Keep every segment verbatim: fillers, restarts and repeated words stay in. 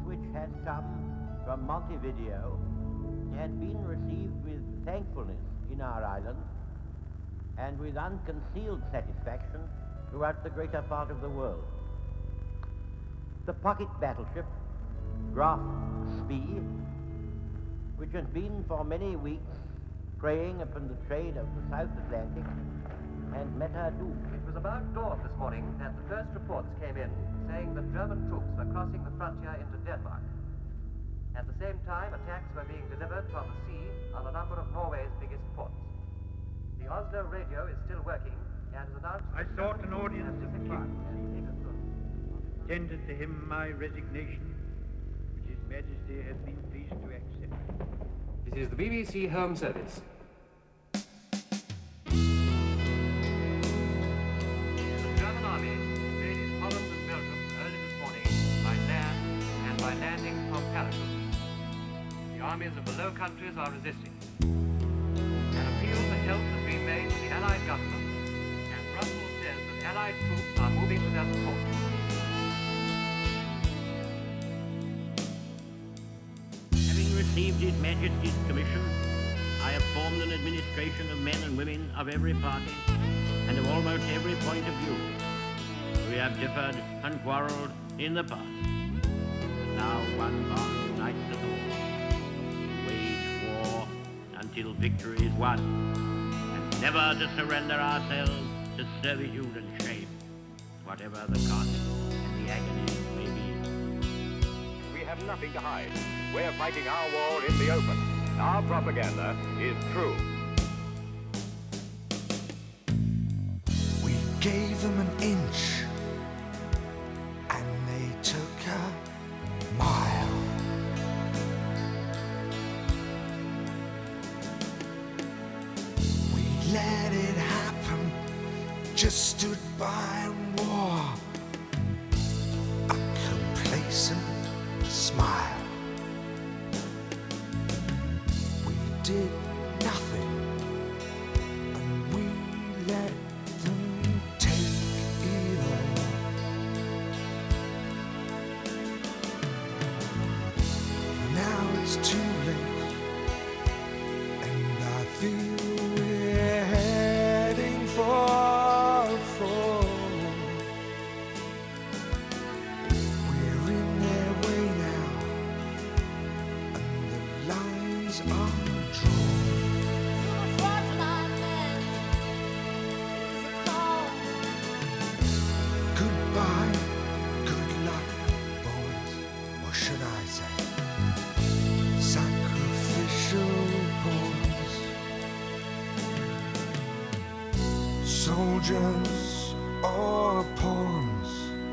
which had come from Montevideo had been received with thankfulness in our island and with unconcealed satisfaction throughout the greater part of the world. The pocket battleship, Graf Spee, which has been for many weeks preying upon the trade of the South Atlantic, and met her doom. It was about dawn this morning that the first reports came in saying that German troops were crossing the frontier into Denmark. At the same time, attacks were being delivered from the sea on a number of Norway's biggest ports. The Oslo radio is still working and has announced... I sought an audience of the king, tendered to him my resignation, which His Majesty has been pleased to accept. This is the B B C Home Service. By landing from parachutes. The armies of the Low Countries are resisting. An appeal for help has been made to the Allied government, and Brussels says that Allied troops are moving to their support. Having received His Majesty's commission, I have formed an administration of men and women of every party and of almost every point of view. We have differed and quarrelled in the past. Now one bond unites us all. We wage war until victory is won, and never to surrender ourselves to servitude and shame, whatever the cost and the agony may be. We have nothing to hide. We're fighting our war in the open. Our propaganda is true. We gave them an inch, and they took a mile. We let it happen, just stood by and wore a complacent smile. We did nothing, and we let them take it all. Now it's too late, and I feel we're heading for a fall. We're in their way now, and the lines are drawn. Goodbye, good luck, boys, or should I say sacrificial pawns. Soldiers or pawns,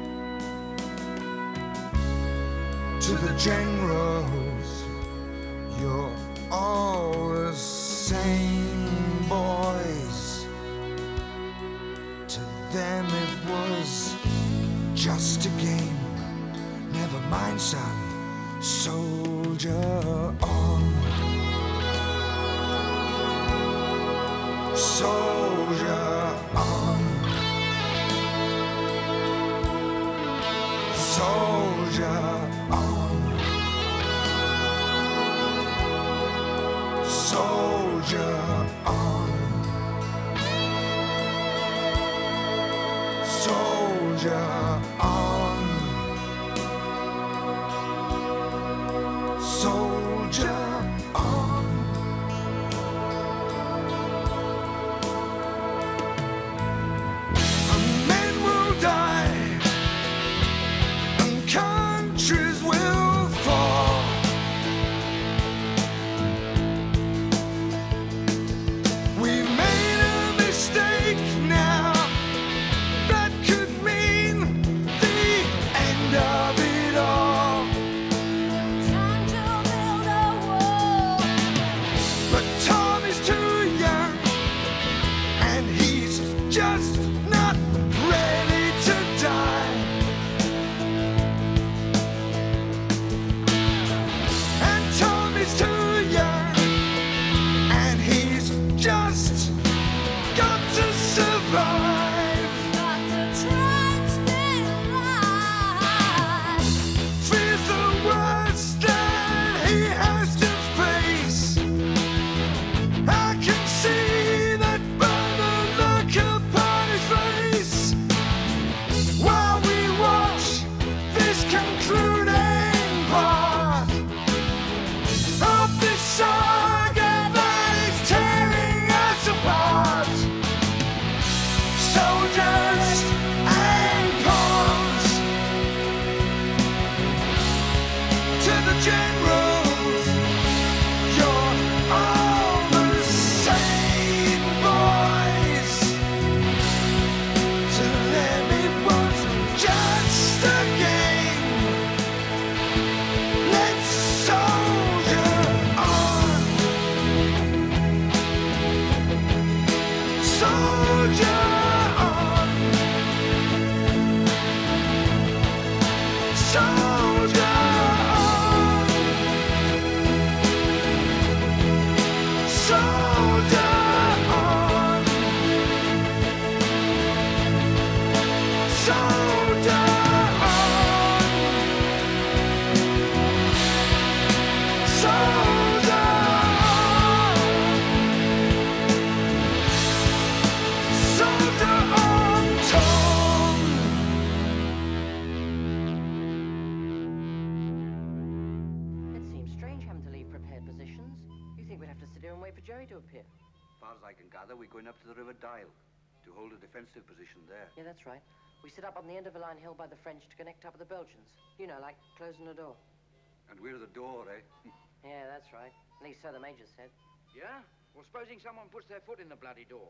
to the generals, you're all the same, boys. To them it was just a game. Never mind, son, soldier on. Soldier on. Soldier on. Soldier on. Soldier on. Soldier on. And men will die, and countries will fall. We made a mistake now that could mean the Soldier on, soldier on, soldier on, soldier on torn. It seems strange having to leave prepared positions. You think we'd have to sit here and wait for Jerry to appear? As far as I can gather, we're going up to the River Dyle to hold a defensive position there. Yeah, that's right. We sit up on the end of a line held by the French to connect up with the Belgians. You know, like closing the door. And we're the door, eh? Yeah, that's right. At least so the Major said. Yeah? Well, supposing someone puts their foot in the bloody door.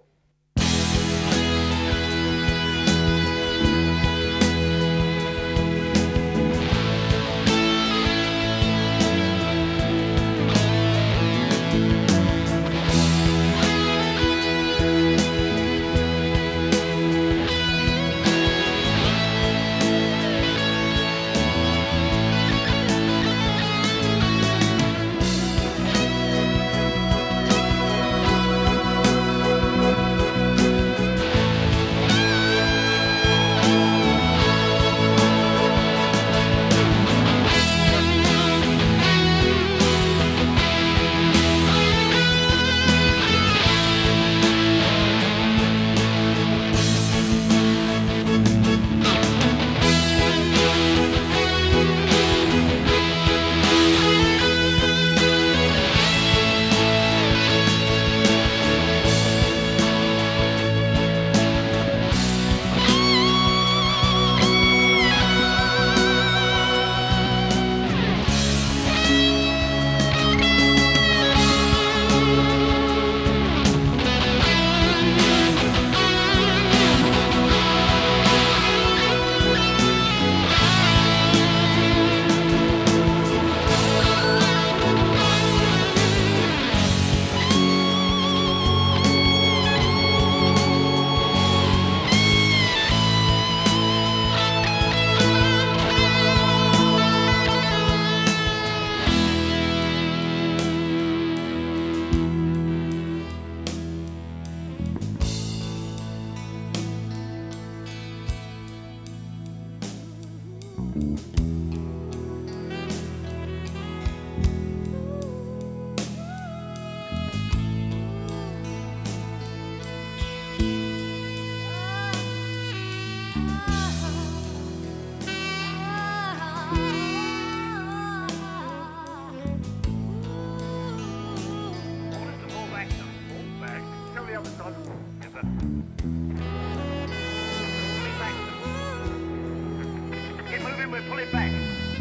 We're pulling back.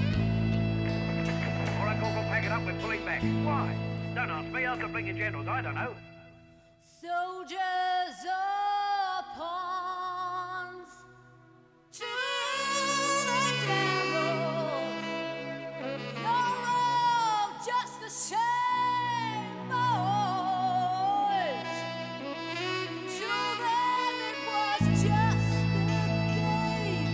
All right, Corporal, pack it up, we're pulling back. Why? Don't ask me, ask the blinking generals, I don't know. Soldiers of pawns to the devil, all just the same boys. To them it was just a game.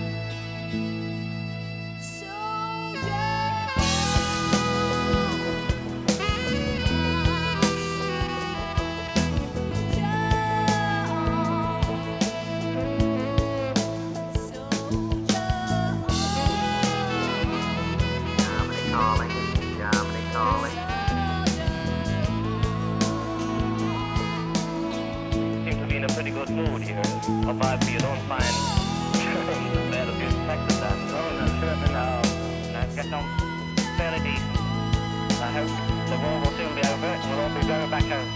Seem to be in a pretty good mood here. Obviously, you don't find the battlefield practice that. Oh, no, certainly no. No, it's getting on fairly decent. I hope the war will soon be over and we'll all be going back home.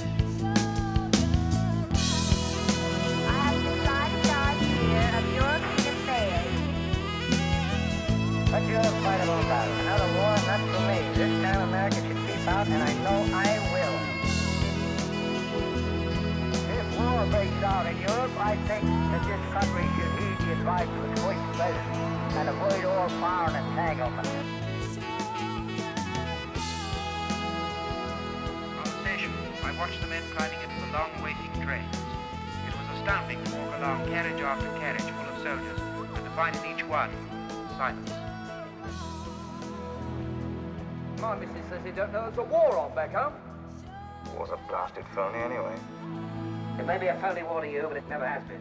I have decided charge here of European affairs. Let Europe fight her own battle. Another war, not for me. This time America should keep out, and I know I will. If war breaks out in Europe, I think that this country should heed the advice of its first president and avoid all foreign entanglement. On the station, I watched the men climbing into the long waiting trains. It was astounding to walk along carriage after carriage full of soldiers, and to find in each one silence. My missus says he don't know there's a war on back home. War's a blasted phony anyway. It may be a phony war to you, but it never has been.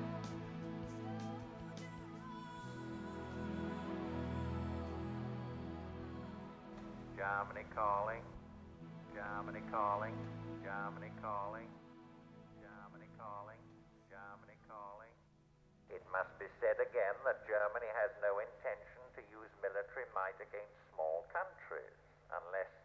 Germany calling. Germany calling. Germany calling. Germany calling. Germany calling. It must be said again that Germany has no intention to use military might against small countries, unless